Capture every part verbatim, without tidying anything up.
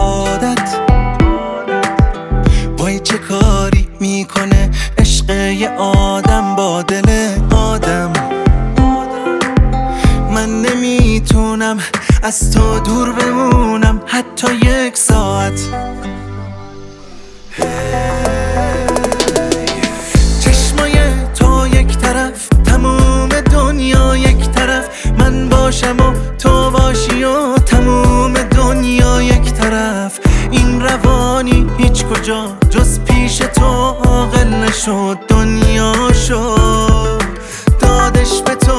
عادت وای چه کاری میکنه عشق یه آدم با دل آدم. من نمیتونم از تو دور بمونم حتی یک ساعت. چشمای تو یک طرف، تموم دنیا یک طرف، من باشم و تو باشی و تموم دنیا یک طرف. این روانی هیچ کجا جز پیش تو عاقل نشد، دنیا شد دادش به تو.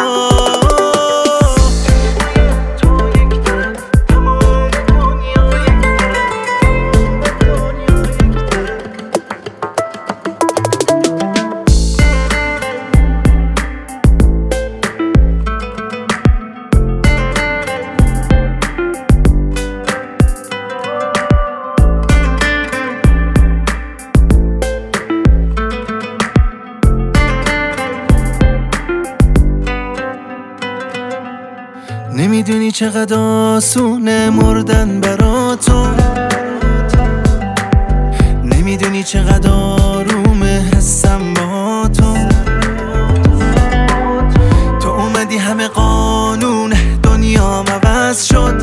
نمیدونی چقدر آسونه مردن برا تو، نمیدونی چقدر آرومه حسم با تو. تو اومدی همه قانون دنیا عوض شد،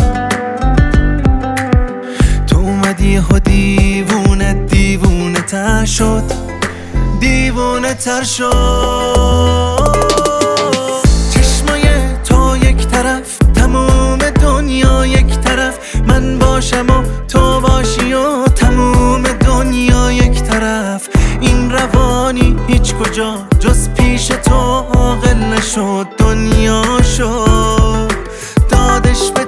تو اومدی و دیوونه دیوونه تر شد، دیوونه تر شد. چشمای تو یک طرف، تموم دنیا یک طرف، من باشم و تو باشی و تموم دنیا یک طرف. این روانی هیچ کجا جز پیش تو عاقل نشد، دنیا شد دادش به